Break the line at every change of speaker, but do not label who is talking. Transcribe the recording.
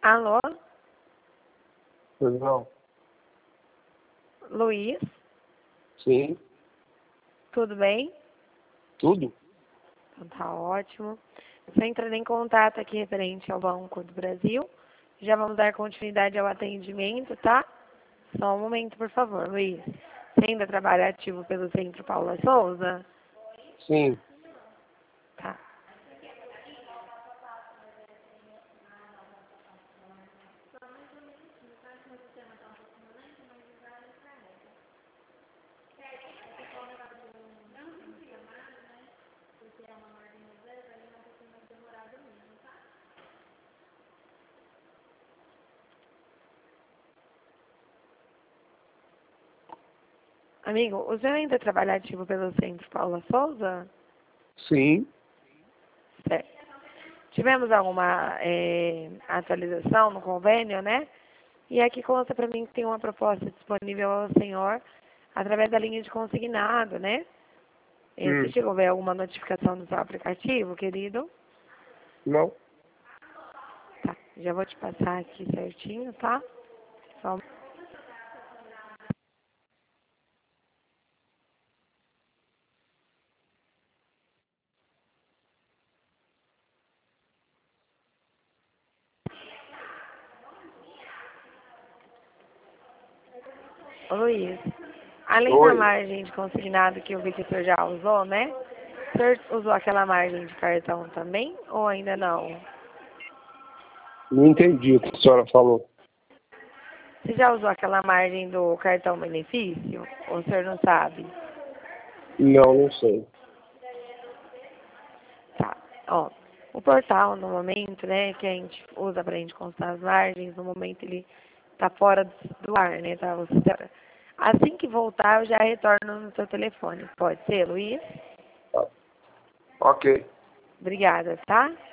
Alô?
Pois não.
Luiz?
Sim.
Tudo bem?
Tudo?
Então tá ótimo. Estou entrando em contato aqui referente ao Banco do Brasil. Já vamos dar continuidade ao atendimento, tá? Só um momento, por favor, Luiz. Você ainda trabalha ativo pelo Centro Paula Souza?
Sim.
Tá. Amigo, o senhor ainda trabalha ativo pelo Centro Paula Souza?
Sim.
Certo. Tivemos alguma atualização no convênio, né? E aqui consta para mim que tem uma proposta disponível ao senhor através da linha de consignado, né? Você chegou a ver alguma notificação do seu aplicativo, querido?
Não.
Tá, já vou te passar aqui certinho, tá? Só... Ô, Luiz, além da
Oi.
margem de consignado que eu vi que o senhor já usou, né? O senhor usou aquela margem de cartão também ou ainda não?
Não entendi o que a senhora falou.
Você já usou aquela margem do cartão benefício? Ou o senhor não sabe?
Não sei.
Tá, ó. O portal, no momento, né, que a gente usa pra gente constar as margens, no momento ele tá fora do ar, né, tá? Assim que voltar, eu já retorno no seu telefone. Pode ser, Luiz?
Tá. Ok.
Obrigada, tá?